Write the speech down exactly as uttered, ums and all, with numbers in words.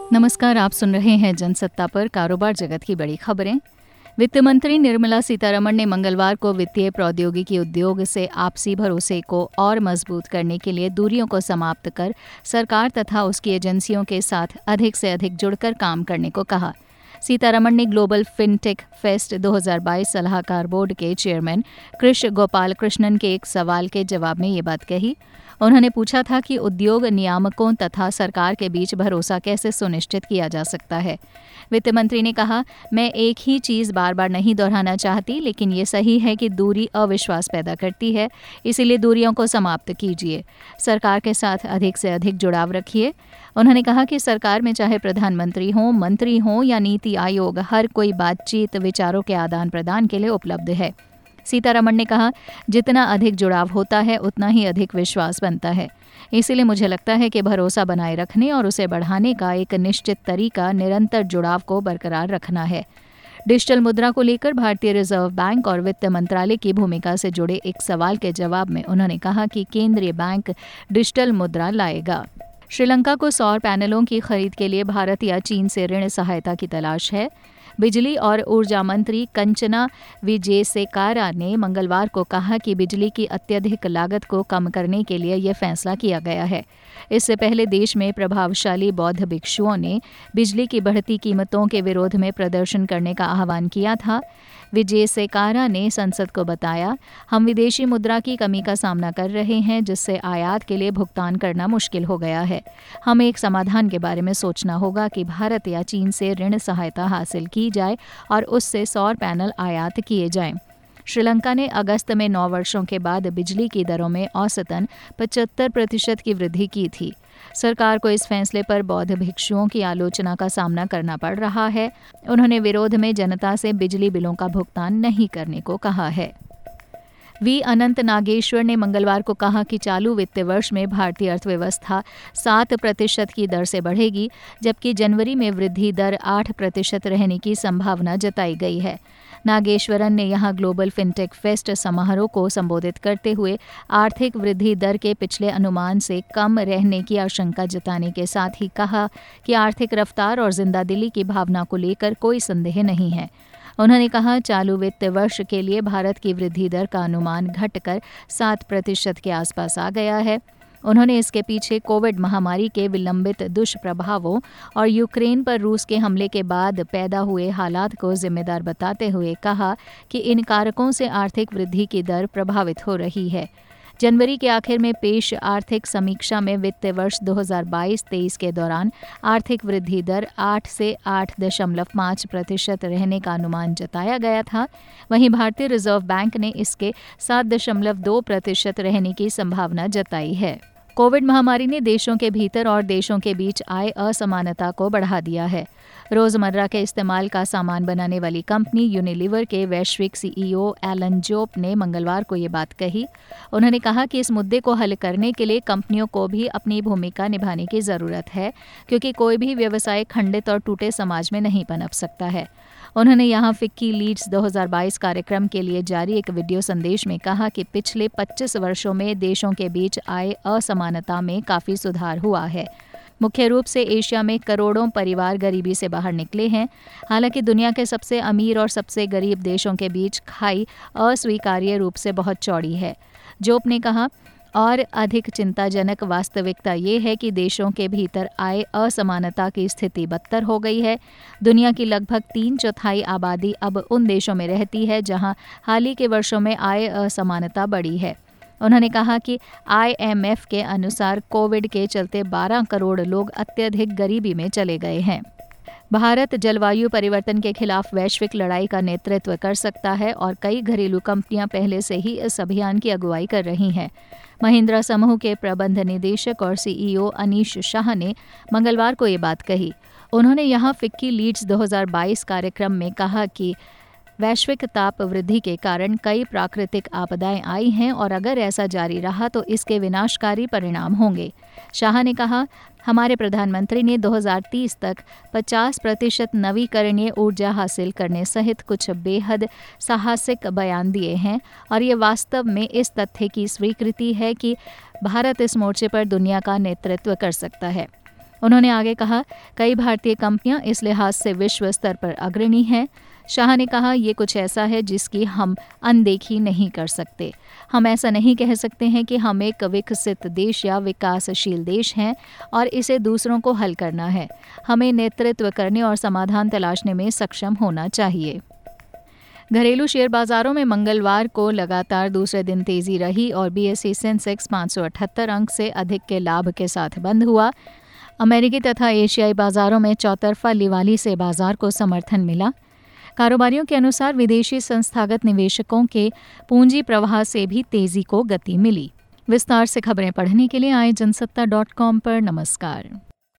नमस्कार, आप सुन रहे हैं जनसत्ता पर कारोबार जगत की बड़ी खबरें। वित्त मंत्री निर्मला सीतारमण ने मंगलवार को वित्तीय प्रौद्योगिकी उद्योग से आपसी भरोसे को और मजबूत करने के लिए दूरियों को समाप्त कर सरकार तथा उसकी एजेंसियों के साथ अधिक से अधिक जुड़कर काम करने को कहा। सीतारमण ने ग्लोबल फिनटेक फेस्ट दो हज़ार बाईस सलाहकार बोर्ड के चेयरमैन कृष गोपाल कृष्णन के एक सवाल के जवाब में ये बात कही। उन्होंने पूछा था कि उद्योग नियामकों तथा सरकार के बीच भरोसा कैसे सुनिश्चित किया जा सकता है। वित्त मंत्री ने कहा, मैं एक ही चीज़ बार बार नहीं दोहराना चाहती, लेकिन ये सही है कि दूरी अविश्वास पैदा करती है, इसीलिए दूरियों को समाप्त कीजिए। सरकार के साथ अधिक से अधिक जुड़ाव रखिए। उन्होंने कहा कि सरकार में चाहे प्रधानमंत्री हों, मंत्री हों या नीति आयोग, हर कोई बातचीत, विचारों के आदान प्रदान के लिए उपलब्ध है। सीतारमण ने कहा, जितना अधिक जुड़ाव होता है उतना ही अधिक विश्वास बनता है। इसीलिए मुझे लगता है कि भरोसा बनाए रखने और उसे बढ़ाने का एक निश्चित तरीका निरंतर जुड़ाव को बरकरार रखना है। डिजिटल मुद्रा को लेकर भारतीय रिजर्व बैंक और वित्त मंत्रालय की भूमिका से जुड़े एक सवाल के जवाब में उन्होंने कहा कि केंद्रीय बैंक डिजिटल मुद्रा लाएगा। श्रीलंका को सौर पैनलों की खरीद के लिए भारत या चीन से ऋण सहायता की तलाश है। बिजली और ऊर्जा मंत्री कंचना विजेसेकारा ने मंगलवार को कहा कि बिजली की अत्यधिक लागत को कम करने के लिए यह फैसला किया गया है। इससे पहले देश में प्रभावशाली बौद्ध भिक्षुओं ने बिजली की बढ़ती कीमतों के विरोध में प्रदर्शन करने का आह्वान किया था। विजेसेकारा ने संसद को बताया, हम विदेशी मुद्रा की कमी का सामना कर रहे हैं, जिससे आयात के लिए भुगतान करना मुश्किल हो गया है। हमें एक समाधान के बारे में सोचना होगा कि भारत या चीन से ऋण सहायता हासिल की जाए और उससे सौर पैनल आयात किए जाएं। श्रीलंका ने अगस्त में नौ वर्षों के बाद बिजली की दरों में औसतन पचहत्तर प्रतिशत की वृद्धि की थी। सरकार को इस फैसले पर बौद्ध भिक्षुओं की आलोचना का सामना करना पड़ रहा है। उन्होंने विरोध में जनता से बिजली बिलों का भुगतान नहीं करने को कहा है। वी अनंत नागेश्वर ने मंगलवार को कहा कि चालू वित्त वर्ष में भारतीय अर्थव्यवस्था सात प्रतिशत की दर से बढ़ेगी, जबकि जनवरी में वृद्धि दर आठ प्रतिशत रहने की संभावना जताई गई है। नागेश्वरन ने यहां ग्लोबल फिनटेक फेस्ट समारोह को संबोधित करते हुए आर्थिक वृद्धि दर के पिछले अनुमान से कम रहने की आशंका जताने के साथ ही कहा कि आर्थिक रफ्तार और जिंदादिली की भावना को लेकर कोई संदेह नहीं है। उन्होंने कहा, चालू वित्त वर्ष के लिए भारत की वृद्धि दर का अनुमान घटकर सात प्रतिशत के आसपास आ गया है। उन्होंने इसके पीछे कोविड महामारी के विलंबित दुष्प्रभावों और यूक्रेन पर रूस के हमले के बाद पैदा हुए हालात को जिम्मेदार बताते हुए कहा कि इन कारकों से आर्थिक वृद्धि की दर प्रभावित हो रही है। जनवरी के आखिर में पेश आर्थिक समीक्षा में वित्त वर्ष दो हज़ार बाईस तेईस के दौरान आर्थिक वृद्धि दर आठ से आठ दशमलव पाँच प्रतिशत रहने का अनुमान जताया गया था। वहीं भारतीय रिजर्व बैंक ने इसके सात दशमलव दो प्रतिशत रहने की संभावना जताई है। कोविड महामारी ने देशों के भीतर और देशों के बीच आय असमानता को बढ़ा दिया है। रोजमर्रा के इस्तेमाल का सामान बनाने वाली कंपनी यूनिलीवर के वैश्विक सीईओ एलन जोप ने मंगलवार को ये बात कही। उन्होंने कहा कि इस मुद्दे को हल करने के लिए कंपनियों को भी अपनी भूमिका निभाने की ज़रूरत है, क्योंकि कोई भी व्यवसाय खंडित और टूटे समाज में नहीं पनप सकता है। उन्होंने यहाँ फिक्की लीड्स दो हज़ार बाईस कार्यक्रम के लिए जारी एक वीडियो संदेश में कहा कि पिछले पच्चीस वर्षों में देशों के बीच आय असमानता में काफ़ी सुधार हुआ है। मुख्य रूप से एशिया में करोड़ों परिवार गरीबी से बाहर निकले हैं। हालांकि दुनिया के सबसे अमीर और सबसे गरीब देशों के बीच खाई अस्वीकार्य रूप से बहुत चौड़ी है। जोप ने कहा, और अधिक चिंताजनक वास्तविकता ये है कि देशों के भीतर आय असमानता की स्थिति बदतर हो गई है। दुनिया की लगभग तीन चौथाई आबादी अब उन देशों में रहती है जहां हाल ही के वर्षों में आय असमानता बढ़ी है। उन्होंने कहा कि आई एम एफ के अनुसार कोविड के चलते बारह करोड़ लोग अत्यधिक गरीबी में चले गए हैं। भारत जलवायु परिवर्तन के खिलाफ वैश्विक लड़ाई का नेतृत्व कर सकता है और कई घरेलू कंपनियां पहले से ही इस अभियान की अगुवाई कर रही हैं। महिंद्रा समूह के प्रबंध निदेशक और सीईओ अनीश शाह ने मंगलवार को ये बात कही। उन्होंने यहाँ फिक्की लीड्स दो हज़ार बाईस कार्यक्रम में कहा कि वैश्विक ताप वृद्धि के कारण कई प्राकृतिक आपदाएं आई हैं और अगर ऐसा जारी रहा तो इसके विनाशकारी परिणाम होंगे। शाह ने कहा, हमारे प्रधानमंत्री ने दो हज़ार तीस तक पचास प्रतिशत नवीकरणीय ऊर्जा हासिल करने सहित कुछ बेहद साहसिक बयान दिए हैं और ये वास्तव में इस तथ्य की स्वीकृति है कि भारत इस मोर्चे पर दुनिया का नेतृत्व कर सकता है। उन्होंने आगे कहा, कई भारतीय कंपनियां इस लिहाज से विश्व स्तर पर अग्रणी हैं। शाह ने कहा, ये कुछ ऐसा है जिसकी हम अनदेखी नहीं कर सकते। हम ऐसा नहीं कह सकते हैं कि हम एक विकसित देश या विकासशील देश हैं और इसे दूसरों को हल करना है। हमें नेतृत्व करने और समाधान तलाशने में सक्षम होना चाहिए। घरेलू शेयर बाजारों में मंगलवार को लगातार दूसरे दिन तेजी रही और बीएसई सेंसेक्स पाँच सौ अठहत्तर अंक से अधिक के लाभ के साथ बंद हुआ। अमेरिकी तथा एशियाई बाजारों में चौतरफा लिवाली से बाजार को समर्थन मिला। कारोबारियों के अनुसार विदेशी संस्थागत निवेशकों के पूंजी प्रवाह से भी तेजी को गति मिली। विस्तार से खबरें पढ़ने के लिए आए जनसत्ता डॉट कॉम पर नमस्कार।